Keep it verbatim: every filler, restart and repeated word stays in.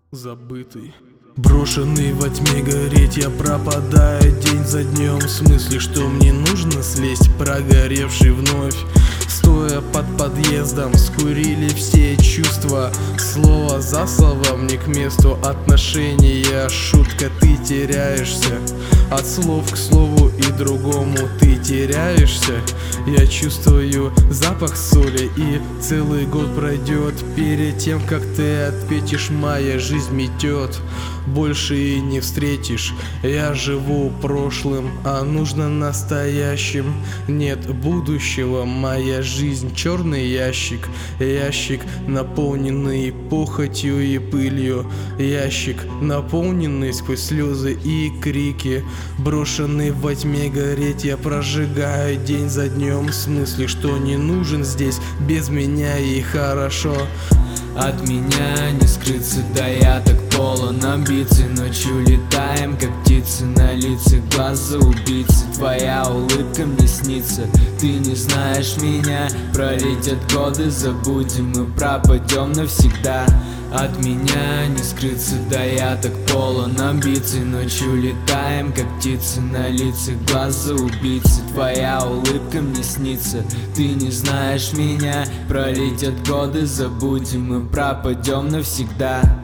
Забытый, брошенный во тьме гореть, я пропадаю день за днем. В смысле, что мне нужно слезть, прогоревший вновь. Стоя под подъездом, скурили все чувства. Слово за словом, не к месту отношения. Шутка, ты теряешься. От слов к слову и другому ты теряешься. Я чувствую запах соли, и целый год пройдет перед тем, как ты ответишь. Моя жизнь метет, больше и не встретишь. Я живу прошлым, а нужно настоящим. Нет будущего, моя жизнь черный ящик. Ящик, наполненный похотью и пылью. Ящик, наполненный сквозь слезы и крики. Брошенный во тьме гореть, я прожигаю день за днем. В смысле, что не нужен здесь, без меня и хорошо. От меня не скрыться, да я так полон амбиций. Ночью летаем, как птицы, на лице глаза убийцы. Твоя улыбка мне снится, ты не знаешь меня. Пролетят годы, забудем и пропадем навсегда. От меня не скрыться, да я так полон амбиций. Ночью летаем, как птицы, на лице глаза убийцы. Твоя улыбка мне снится, ты не знаешь меня. Пролетят годы, забудем и пропадем навсегда.